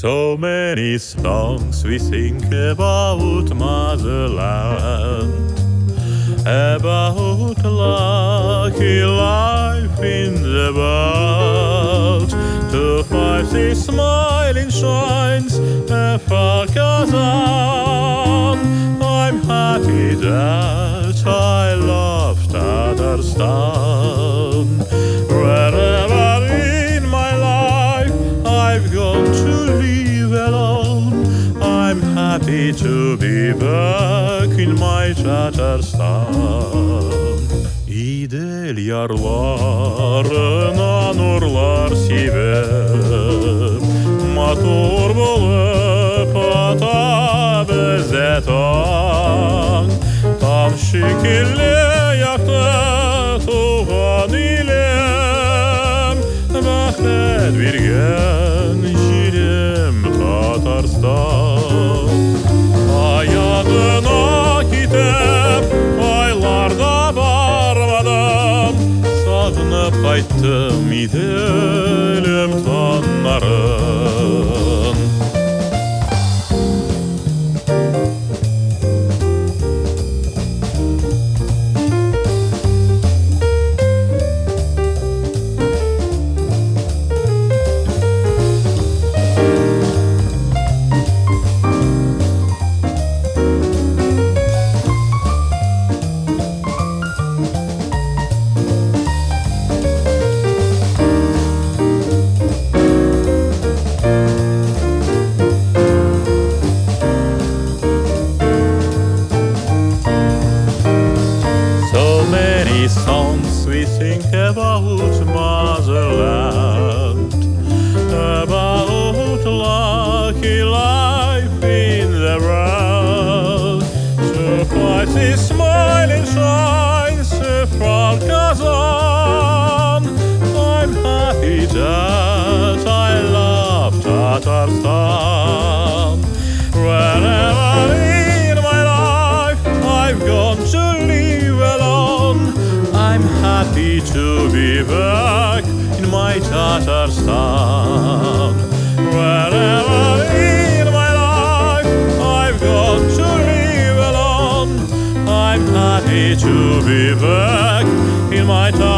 So many songs we sing about motherland, about lucky life in the world, to find these smiling shines far Kazan. I'm happy that I love Tatarstan. Wherever in my life I've gone to live alone, I'm happy to be back in my Tatarstan. İdel yarlarına nurlar sibep, matur bulup ata bizde tan. Tam şekilli yaktı tuğan ilem, bahret birgen jirim Tatarstan. Ayadına kitap aylarda barmadım, sağınıp kayttım idelim tanların. Songs we sing about motherland, about lucky life in the world, to find these smiling shines from Kazan. I'm happy that I love Tatarstan. Wherever in my life I've gone to live alone, I'm happy to be back in my Tatarstan. Wherever in my life I've gone to live alone, I'm happy to be back in my Tatarstan.